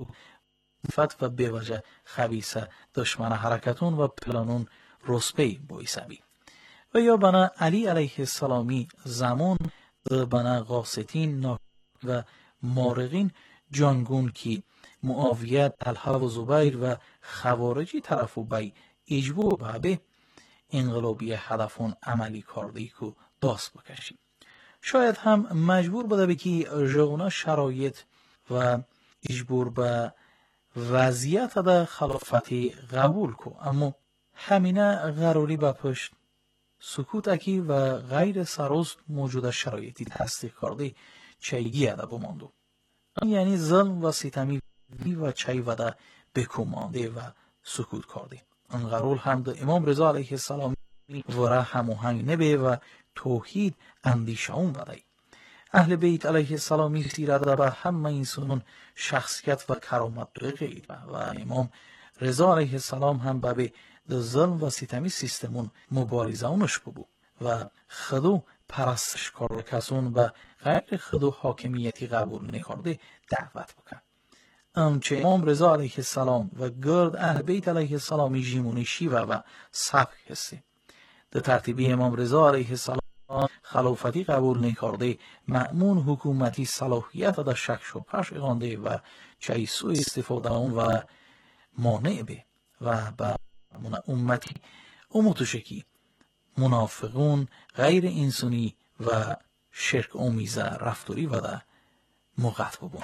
فت و به وجه خبیثه دشمن حرکتون و پلانون رسپی بایسبی و یا بنا علی علیه السلامی زمان بنا قاسطین و مارقین جانگون کی معاویت طلحه و زبیر و خوارجی طرفو بی اجبور به انقلابی هدفون عملی کرده که داست بکشیم. شاید هم مجبور بوده بکی جونا شرایط و اجبور به وضعیت دا خلافتی قبول کو اما همینه غروری به پشت سکوت اکی و غیر سراست موجود شرایطی تصدیق کرده چایگی اده بماندو یعنی ظلم و ستمی و چای وده بکمانده و سکوت کرده ان غرول هم ده امام رضا علیه السلام وره هموهنگ نبه و توحید اندیشه اون بده اهل بیت علیه السلامی سیرت به همه انسانون شخصیت و کرامت دقیق و امام رضا علیه السلام هم به د ظلم و ستمی سیستمون مبارزه اونش ببو و خدو پرستش کرده کسون و غیر خدو حاکمیتی قبول نکرده دعوت بکن امچه امام رضا علیه السلام و گرد اهل بیت علیه السلامی جیمونی شیوه و سبک هسته در ترتیبی امام رضا علیه السلام خلافتی قبول نکرده مأمون حکومتی صلاحیت در شک شبهش اقانده و چای سوء استفاده اون و مانع به و به امتی امتوشکی منافقون غیر انسانی و شرک آمیزه رفتاری و در موقت ببون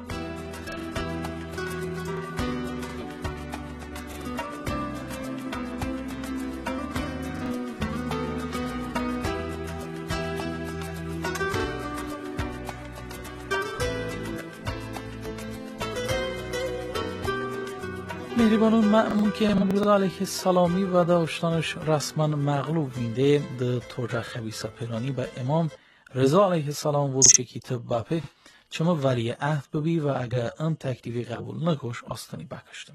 مهربانون مأمون که امام رضا علیه السلامی و داشتانش رسما مغلوب وینده ده توجه خبیثه پلانی به امام رضا علیه السلام و شکی تب بپه چما ولی عهد ببی و اگر ان تکلیفی قبول نکش آستانی بکشتم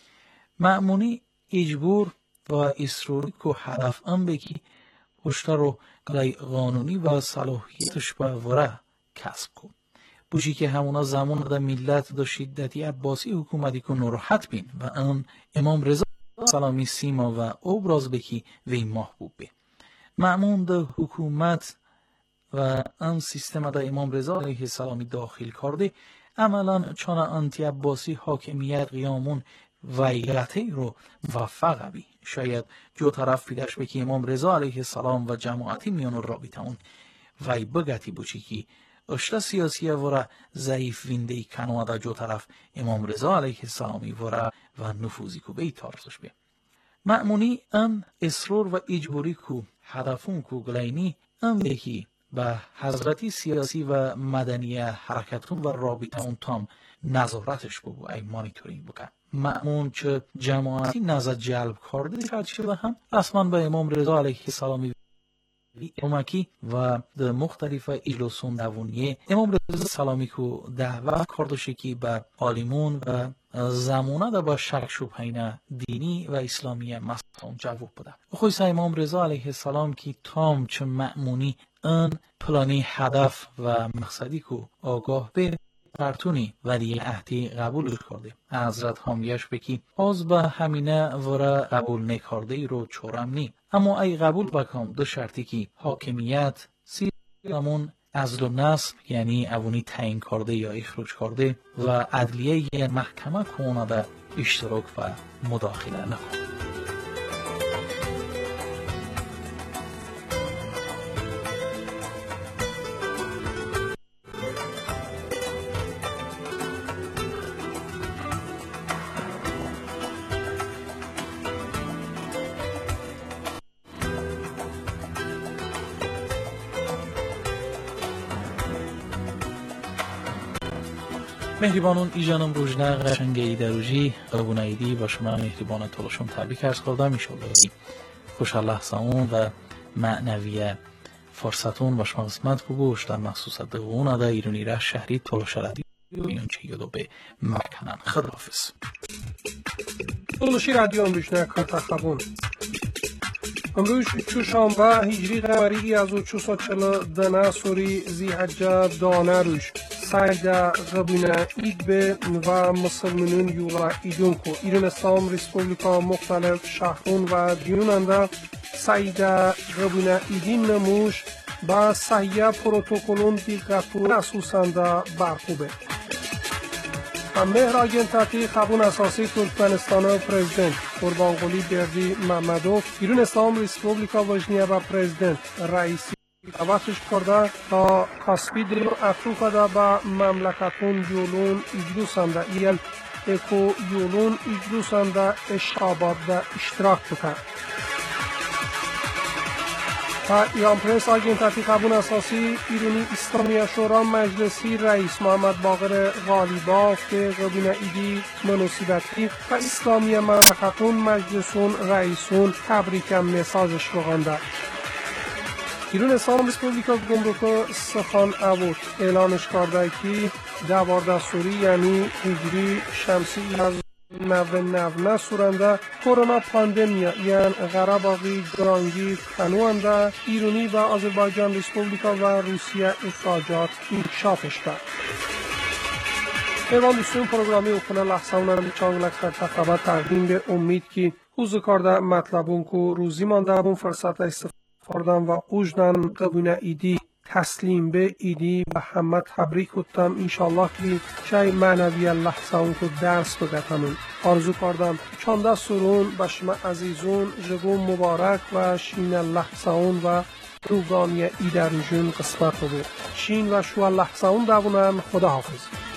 مأمونی اجبور و اصراری که هدف ام بکی پشتا رو گلای قانونی و صلاحیتش به وره کسب کن بوشی که همونا زمان دا ملت دا شدتی عباسی حکومتی که نراحت بین و ان امام رضا سلامی سیما و ابراز بکی وی محبوب بین مأمون دا حکومت و ان سیستم دا امام رضا علیه السلامی داخل کرده عملا چون انتی عباسی حاکمیت قیامون ویغته رو وفق بی شاید جو طرف پیداش بکی امام رضا علیه السلام و جماعتی میان رابطه اون وی بگتی بوچی که اشتا سیاسی ورا ضعیف وینده کنوادا جو طرف امام رضا علیه السلامی ورا و نفوذی کو بی تارسش بی مأمونی ان اصرار و اجبوری کو هدفون کو گلینی ان یکی به حضرتی سیاسی و مدنی حرکتون و رابطه اون تام نظارتش بگو ای مانیتورینگ بکن مأمون چه جماعتی نظر جلب کرده فرچه و هم رسما به امام رضا علیه السلامی امکی و در مختلف اجلاسون دوونیه امام رضا سلامی کو دعوت کردشه که به عالمون و زمانه دا با شک شبهین دینی و اسلامی مصفون جواب بده خویسه امام رضا علیه السلام که تام چه مأمونی ان پلانی هدف و مقصدی کو آگاه به پرتونی ولی عهدی قبول کرده حضرت حامیش بکی از به همینه ورا قبول نکرده ای رو چورم نی اما ای قبول بکم دو شرطی که حاکمیت سیستمون عزل و نصب یعنی اوونی تعیین کرده یا اخراج کرده و عدلیه یه محکمه کنه به اشتراک و مداخله نکنه مهربانون ایجانم روزنه قشنگ ایدروجی قبون ایدی و شما مهربان طولشون تبریک ارز کردم ایشالله خوشحال لحظهون و معنویه فرصتون و شما قسمت بگوش در مخصوص دقون ادا ایرانی را شهری طولش ردی این چه یادو به مکنن خداحافظ طولشی رادیو امروزنه کارتا خبون امروز چوشنبه هجری قمری از و چوصد چل دنه سوری زی حجه دانه روش سایده قبونه اید به و مسلمانون یولا ایدون کو ایران اسلام ریسپوبلیکا مختلف شهرون و دیوننده سایده قبونه ایدین نموش با صحیح پروتوکولون دیگرتون اسوسنده برخوبه مهر آگنتاتی خبون اساسی ترکمنستان پرزیدنت قربانقلی بردی محمدوف ایران اسلام ریسپوبلیکا وجنیه و پرزیدنت رئیسی دعوتش کرده تا کاسپی دیو افروکا دا با مملکتون یولون اجلوسنده ایل اکو یولون اجلوسنده اشتاباد دا اشتراک بکن تا ایران پرس آگنتاتی خبون اساسی ایرانی اسلامی شورا مجلسی رئیس محمد باقر غالیباف که قبونه ایدی مناسبتی و اسلامی مملکتون مجلسون رئیسون تبریکم مساجش بغنده ایران اسلام ریسپوبلیکا گمرک سخان اوت اعلانش کرده که دوار دستوری یعنی هجری شمسی از نو نو سورنده کرونا پاندمیا یعنی غرباقی گرانگی کنوانده ایرانی و آذربایجان ریسپوبلیکا و روسیه اخراجات انکشافش کرد. ایوان دوستون پروگرامی اوخونه لحظه اونم چانگلک کرده خبر تقدیم به امید که حوض کرده مطلبون که روزی مانده اون فرصت استفاردن و اوجدن قبونه ایدی تسلیم به ایدی و همه تبریک کردم انشالله که چای معنوی لحظه اون که درس بگتمون آرزو کردم چانده سرون به شما عزیزون جگو مبارک و شین لحظه اون و روگانی ایدروجون قسمت بود شین و شو لحظه اون دوونم خدا حافظ